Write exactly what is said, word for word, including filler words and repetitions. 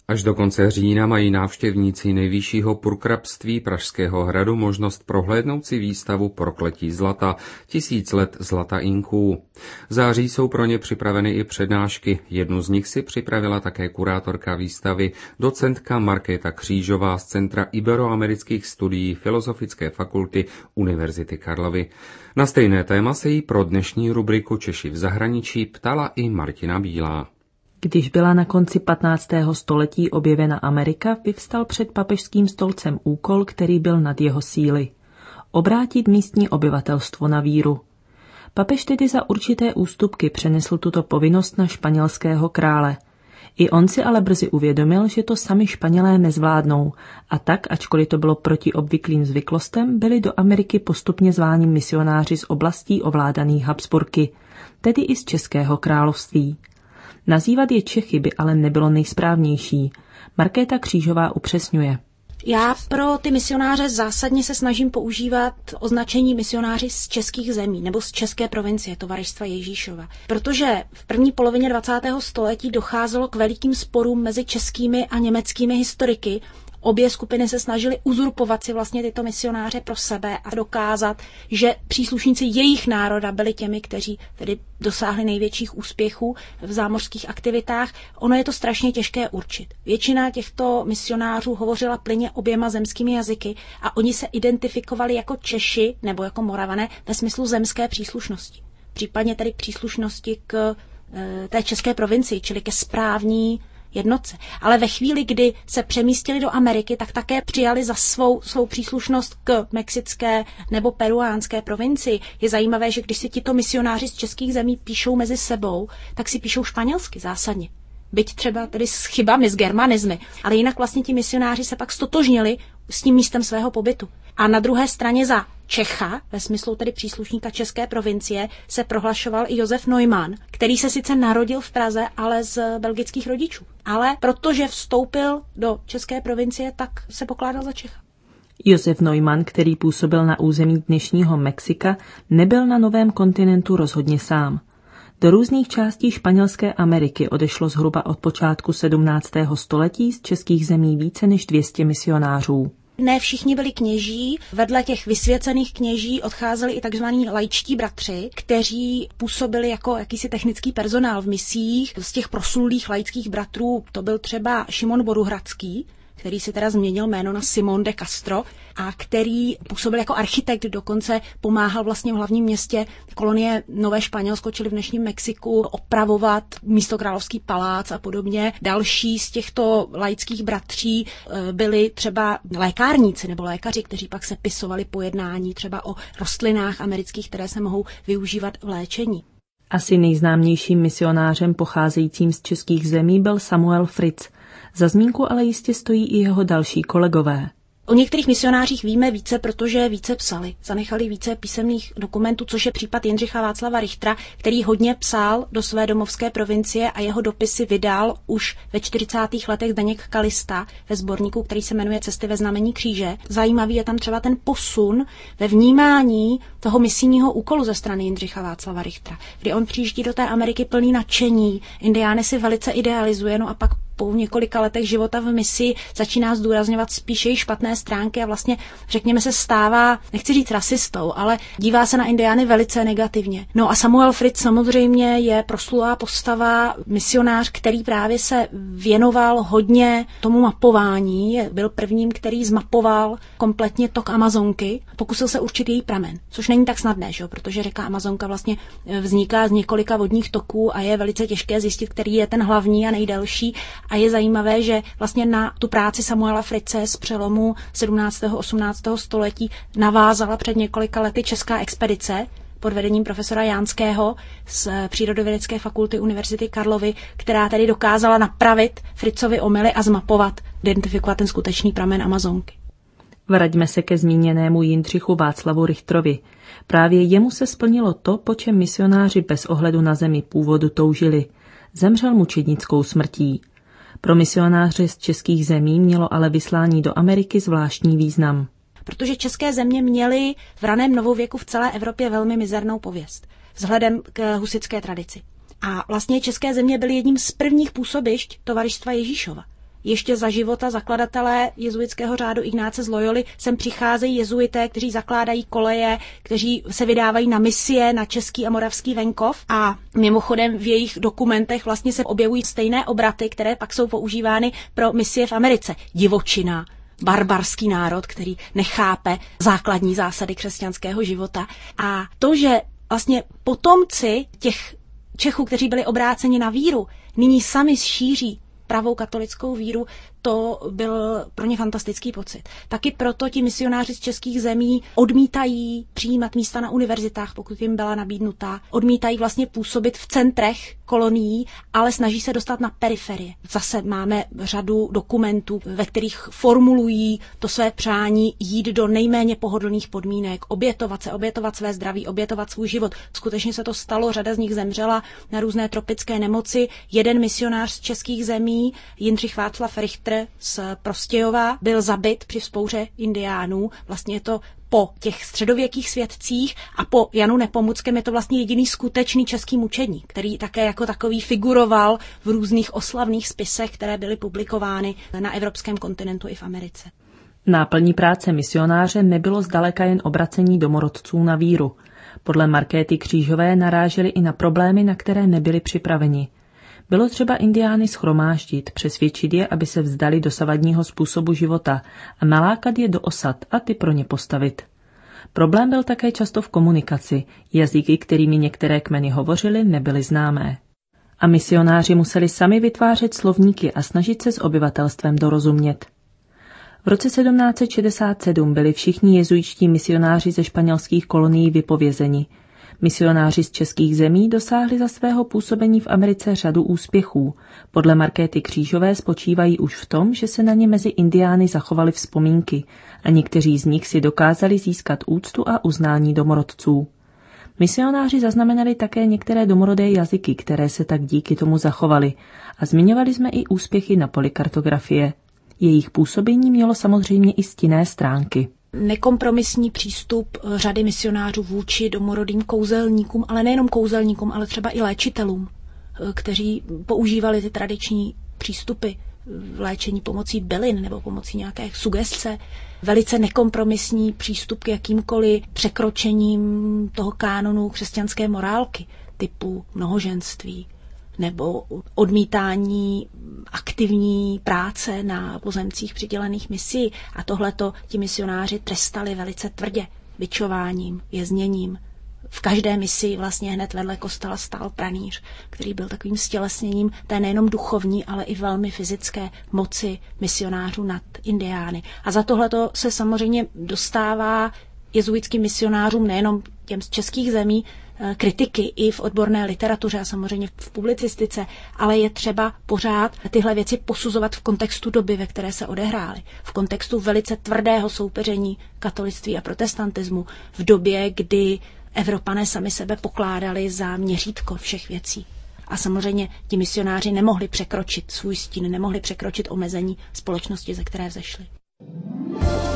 Až do konce října mají návštěvníci nejvyššího purkrabství Pražského hradu možnost prohlédnout si výstavu Prokletí zlata, tisíc let zlata Inků. V září jsou pro ně připraveny i přednášky. Jednu z nich si připravila také kurátorka výstavy, docentka Markéta Křížová z Centra iberoamerických studií Filozofické fakulty Univerzity Karlovy. Na stejné téma se jí pro dnešní rubriku Češi v zahraničí ptala i Martina Bílá. Když byla na konci patnáctého století objevena Amerika, vyvstal před papežským stolcem úkol, který byl nad jeho síly. Obrátit místní obyvatelstvo na víru. Papež tedy za určité ústupky přenesl tuto povinnost na španělského krále. I on si ale brzy uvědomil, že to sami Španělé nezvládnou, a tak, ačkoliv to bylo proti obvyklým zvyklostem, byli do Ameriky postupně zváni misionáři z oblastí ovládaných Habsburky, tedy i z Českého království. Nazývat je Čechy by ale nebylo nejsprávnější. Markéta Křížová upřesňuje. Já pro ty misionáře zásadně se snažím používat označení misionáři z českých zemí nebo z české provincie Tovaristva Ježíšova. Protože v první polovině dvacátého století docházelo k velikým sporům mezi českými a německými historiky. Obě skupiny se snažily uzurpovat si vlastně tyto misionáře pro sebe a dokázat, že příslušníci jejich národa byli těmi, kteří tedy dosáhli největších úspěchů v zámořských aktivitách. Ono je to strašně těžké určit. Většina těchto misionářů hovořila plynně oběma zemskými jazyky a oni se identifikovali jako Češi nebo jako Moravané ve smyslu zemské příslušnosti. Případně tedy příslušnosti k e, té české provincii, čili ke správní jednotce. Ale ve chvíli, kdy se přemístili do Ameriky, tak také přijali za svou, svou příslušnost k mexické nebo peruánské provincii. Je zajímavé, že když si tito misionáři z českých zemí píšou mezi sebou, tak si píšou španělsky zásadně. Byť třeba tedy s chybami, s germanizmy. Ale jinak vlastně ti misionáři se pak stotožnili s tím místem svého pobytu. A na druhé straně za Čecha, ve smyslu tedy příslušníka české provincie, se prohlašoval i Josef Neumann, který se sice narodil v Praze, ale z belgických rodičů. Ale protože vstoupil do české provincie, tak se pokládal za Čecha. Josef Neumann, který působil na území dnešního Mexika, nebyl na novém kontinentu rozhodně sám. Do různých částí Španělské Ameriky odešlo zhruba od počátku sedmnáctého století z českých zemí více než dvě stě misionářů. Ne všichni byli kněží, vedle těch vysvěcených kněží odcházeli i takzvaní laičtí bratři, kteří působili jako jakýsi technický personál v misiích. Z těch proslulých laických bratrů to byl třeba Šimon Boruhradský, který si teda změnil jméno na Simón de Castro a který působil jako architekt, dokonce pomáhal vlastně v hlavním městě kolonie Nové Španělsko, čili v dnešním Mexiku, opravovat místokrálovský palác a podobně. Další z těchto laických bratří byli třeba lékárníci nebo lékaři, kteří pak sepisovali pojednání třeba o rostlinách amerických, které se mohou využívat v léčení. Asi nejznámějším misionářem pocházejícím z českých zemí byl Samuel Fritz. Za zmínku ale jistě stojí i jeho další kolegové. O některých misionářích víme více, protože více psali. Zanechali více písemných dokumentů, což je případ Jindřicha Václava Richtera, který hodně psal do své domovské provincie a jeho dopisy vydal už ve čtyřicátých letech Zdeněk Kalista ve sborníku, který se jmenuje Cesty ve znamení kříže. Zajímavý je tam třeba ten posun ve vnímání toho misijního úkolu ze strany Jindřicha Václava Richtera, kdy on přijíždí do té Ameriky plný nadšení, indiány si velice idealizuje, no a pak po několika letech života v misi začíná zdůrazňovat spíše její špatné stránky a vlastně, řekněme, se stává, nechci říct rasistou, ale dívá se na indiány velice negativně. No a Samuel Fritz samozřejmě je proslulá postava, misionář, který právě se věnoval hodně tomu mapování, byl prvním, který zmapoval kompletně tok Amazonky, pokusil se určit její pramen, což není tak snadné, že? Protože řeka Amazonka vlastně vzniká z několika vodních toků a je velice těžké zjistit, který je ten hlavní a nejdelší. A je zajímavé, že vlastně na tu práci Samuela Fritze z přelomu sedmnáctého a osmnáctého století navázala před několika lety česká expedice pod vedením profesora Jánského z Přírodovědecké fakulty Univerzity Karlovy, která tedy dokázala napravit Fritzovy omyly a zmapovat, identifikovat ten skutečný pramen Amazonky. Vraťme se ke zmíněnému Jindřichu Václavu Richterovi. Právě jemu se splnilo to, po čem misionáři bez ohledu na zemi původu toužili. Zemřel mučednickou smrtí. Pro misionáře z českých zemí mělo ale vyslání do Ameriky zvláštní význam. Protože české země měly v raném novověku v celé Evropě velmi mizernou pověst vzhledem k husitské tradici. A vlastně české země byly jedním z prvních působišť Tovaristva Ježíšova. ještě za života zakladatele jezuitského řádu Ignáce z Loyoly sem přicházejí jezuité, kteří zakládají koleje, kteří se vydávají na misie na český a moravský venkov a mimochodem v jejich dokumentech vlastně se objevují stejné obraty, které pak jsou používány pro misie v Americe. Divočina, barbarský národ, který nechápe základní zásady křesťanského života. A to, že vlastně potomci těch Čechů, kteří byli obráceni na víru, nyní sami šíří pravou katolickou víru, to byl pro ně fantastický pocit. Taky proto ti misionáři z českých zemí odmítají přijímat místa na univerzitách, pokud jim byla nabídnutá. Odmítají vlastně působit v centrech kolonií, ale snaží se dostat na periferie. Zase máme řadu dokumentů, ve kterých formulují to své přání jít do nejméně pohodlných podmínek, obětovat se, obětovat své zdraví, obětovat svůj život. Skutečně se to stalo, řada z nich zemřela na různé tropické nemoci. Jeden misionář z českých zemí, Jindřich Václav Richter z Prostějova, byl zabit při vzpouře indiánů. Vlastně je to po těch středověkých svědcích a po Janu Nepomuckém je to vlastně jediný skutečný český mučedník, který také jako takový figuroval v různých oslavných spisech, které byly publikovány na evropském kontinentu i v Americe. Náplní práce misionáře nebylo zdaleka jen obracení domorodců na víru. Podle Markéty Křížové naráželi i na problémy, na které nebyli připraveni. Bylo třeba indiány shromáždit, přesvědčit je, aby se vzdali dosavadního způsobu života a nalákat je do osad a ty pro ně postavit. Problém byl také často v komunikaci. Jazyky, kterými některé kmeny hovořily, nebyly známé. A misionáři museli sami vytvářet slovníky a snažit se s obyvatelstvem dorozumět. V roce sedmnáct set šedesát sedm byli všichni jezuitští misionáři ze španělských kolonií vypovězeni. Misionáři z českých zemí dosáhli za svého působení v Americe řadu úspěchů. Podle Markéty Křížové spočívají už v tom, že se na ně mezi indiány zachovaly vzpomínky a někteří z nich si dokázali získat úctu a uznání domorodců. Misionáři zaznamenali také některé domorodé jazyky, které se tak díky tomu zachovaly, a zmiňovali jsme i úspěchy na poli kartografie. Jejich působení mělo samozřejmě i stinné stránky. Nekompromisní přístup řady misionářů vůči domorodým kouzelníkům, ale nejenom kouzelníkům, ale třeba i léčitelům, kteří používali ty tradiční přístupy v léčení pomocí bylin nebo pomocí nějaké sugestce. Velice nekompromisní přístup k jakýmkoliv překročením toho kánonu křesťanské morálky, typu mnohoženství, nebo odmítání aktivní práce na pozemcích přidělených misií. A tohleto ti misionáři trestali velice tvrdě, bičováním, vězněním. V každé misi vlastně hned vedle kostela stál pranýř, který byl takovým stělesněním té nejenom duchovní, ale i velmi fyzické moci misionářů nad indiány. A za tohleto se samozřejmě dostává jezuitským misionářům, nejenom těm z českých zemí, kritiky i v odborné literatuře a samozřejmě v publicistice, ale je třeba pořád tyhle věci posuzovat v kontextu doby, ve které se odehrály. V kontextu velice tvrdého soupeření katolictví a protestantismu, v době, kdy Evropané sami sebe pokládali za měřítko všech věcí. A samozřejmě ti misionáři nemohli překročit svůj stín, nemohli překročit omezení společnosti, ze které vzešli.